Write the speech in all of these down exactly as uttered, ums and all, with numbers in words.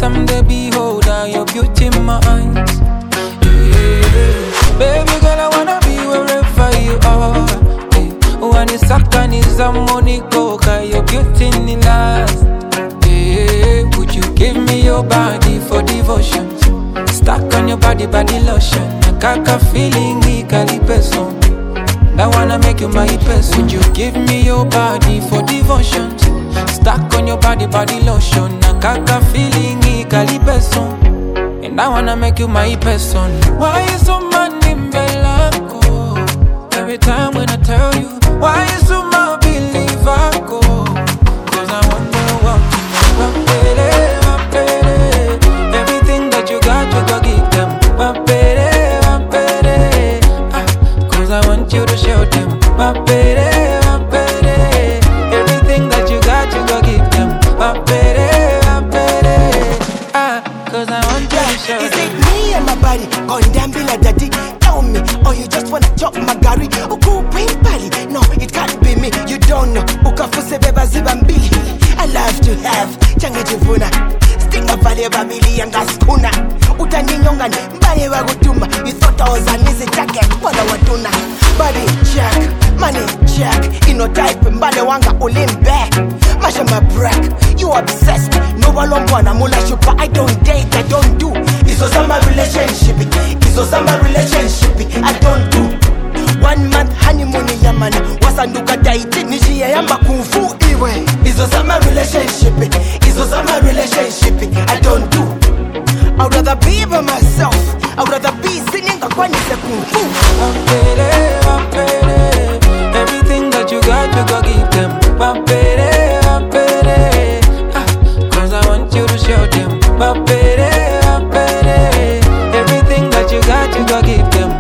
as I'm the beholder, your beauty in my eyes. Yeah. Baby girl, I wanna be wherever you are. Yeah. When it's sakani za money coca, your beauty in the last. Yeah. Would you give me your body for devotion? Stuck on your body, body lotion. Kaka feeling legally person. I wanna make you my person. Would you give me your body for devotion? Stuck on your body, body lotion. Kaka feeling legally person. And I wanna make you my person. Why you so mad in Belanco? Every time when I tell you, why you so mad believe I go? Cause I wonder what you know. Everything that you got, you go give them. Cause I want you to show them. Everything that you got, you go give them. Cause I want you to show them. Is it me and my body going down below daddy? Tell me, or you just wanna chop my gari? Uku pali? No, it can't be me. You don't know. Ukafuse beba zibambili. I love to have changa jivuna. Stinga vale babili yanga skuna. Utani nyongani, mbale wa gutuma. You thought I was an easy jacket, wala watuna. Body check, money check. Ino type, mbale wanga ulimbe. Masha my break, you obsessed. No one wanna mula shupa. I don't date, I don't do. Iso sama relationship, iso sama relationship. I don't do. One month honeymoon yamana. Wasanduka daiti, nishia yamba kufu iwe. Iso sama relationship, iso sama relationship. I don't do. I'd rather be by myself. I'd rather be singing a kwani se kung fu. Everything that you got, you go give them. Cause I want you to show them. Everything that you got, you go give them.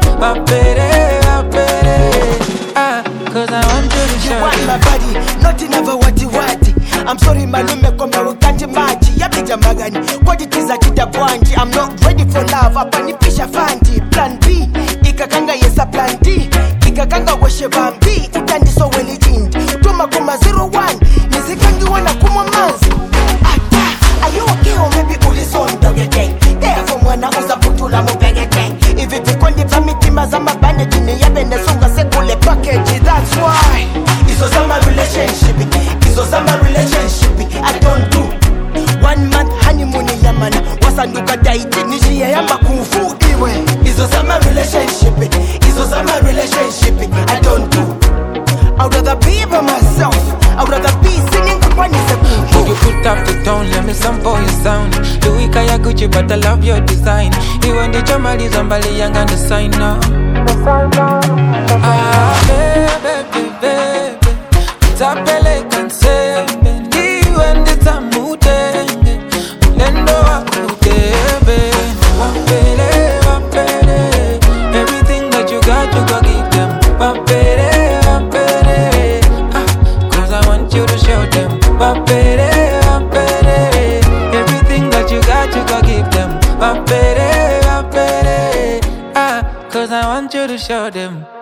Cause I want you to show them. You want my body, not enough what you want. I'm sorry malume kwamba ukanti maji Yabija magani, kwa jitiza kitabwanji. I'm not ready for love, hapa nipisha fanti. Plan B, ikakanga yesa plan D. Ikakanga washe bambi, utandiso weli jindi. Tuma kuma zero one, nizikangi wana kuma manzi. Ata, are you okay or maybe ulison doge gang? Therefore mwana uza putula mubege gang. Ivi vikondi vamitima za mabane jini yabe nesunga sekule package. That's why iso sama relationship, iso sama relationship. I don't do. One month honeymoon yamana. Wasanduka daiti nishia yamba kufu iwe. Iso sama relationship, iso sama relationship. I don't do. I'd rather be by myself. I'd rather be singing when it's a Would you put up the tone, let me sample your sound. Louis Kaya Gucci, but I love your design. Even the Jamali Zambali Young and the sign now. Ah, baby, baby, tapele kansebe. Even the tamute, lendo akutebe. Wapele, wapele. Everything that you got, you go give them. Wapele, wapele. Ah, cause I want you to show them. Wapele, wapele. Everything that you got, you go give them. Wapele, wapele. Ah, cause I want you to show them.